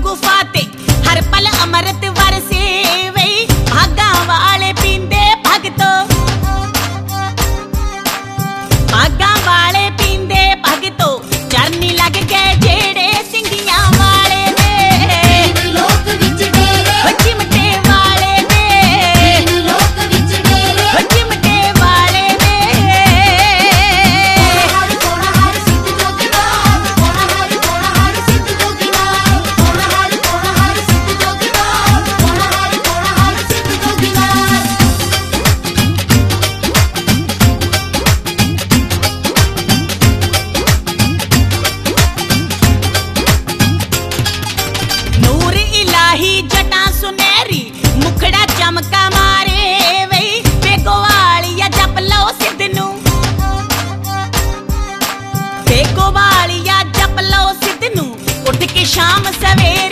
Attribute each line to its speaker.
Speaker 1: गुफा ते हर पल अमृत वरसे वही भागा वाले पींदे भगतो भागा वाले पींदे भगतो चरनी लग गए जेड़े सिंगियां वाले ने लोक विच डेरे चिमटे वाले ने लोक विच डेरे चिमटे वाले ने कोना हर सिद्ध जोगीदार कोना हर सिद्ध जोगीदार कोना हर सिद्ध जोगीदार कोना हर सिद्ध जोगीदार। नूर इलाही जटा सुनहरी मुखड़ा चमका मारे वही बेगो वालिया जप लो सिद्ध नू बेगो वालिया जप लो सिद्ध नू उठ के शाम सवेरे